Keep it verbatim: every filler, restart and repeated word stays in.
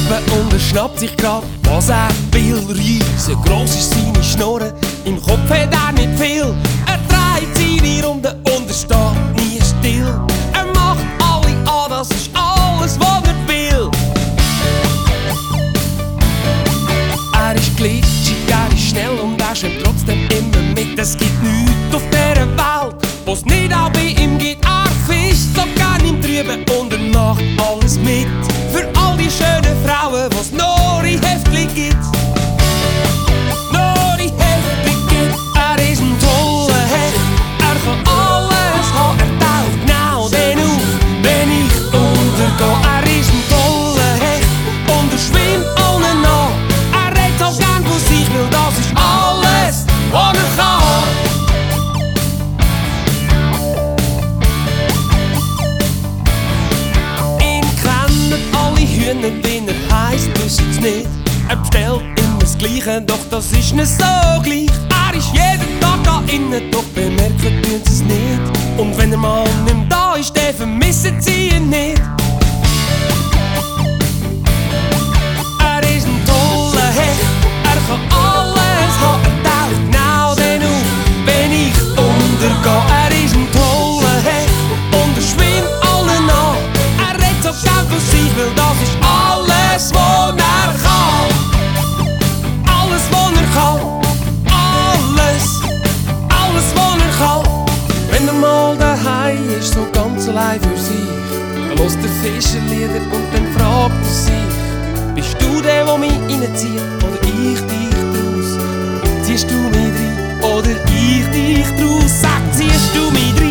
Treppe und er schnappt sich grad, was er will. Riesengross ist seine Schnurre, im Kopf hat er nicht viel. Er dreht seine Runde und er steht nie still. Er macht alle an, das ist alles, was er will. Er ist glitschig, er ist schnell und er schwimmt trotzdem immer mit. Es gibt nichts auf dieser Welt, wo's nicht auch bei ihm gibt. Er fischt so gern im Trüben und er macht alles mit. Für all die schönen Frauen, wo's nur in Heftli gibt. Nur in Heftli gibt. Er ist ein toller Hecht, er kann alles haben. Er taucht genau den auf, wenn ich untergehe. Er ist ein toller Hecht und er schwimmt allen nach. Er redet so gern von sich, weil das ist alles, was er kann. Wie er heisst, wissen's nicht. Er bestellt immer das Gleiche, doch das ist nicht so gleich. Er ist jeden Tag da innen, doch bemerken tun sie's nicht. Und wenn er mal nicht mehr da ist, dann vermissen sie ihn nicht. Er ist ein toller Hecht, er kann alles haben. Er taucht genau den auf, wenn ich untergehe. Er ist ein toller Hecht und er schwimmt allen nach. Er redet so gern von sich, weil das ist alles, was er kann. Alles, was er kann. Alles, alles, was er kann. Wenn er mal daheim ist, so ganz allein für sich, dann hört er Fischerlieder und dann fragt er sich: Bist du der, der mich reinzieht, oder ich dich draus? Ziehst du mich rein, oder ich dich draus? Sag, ziehst du mich rein?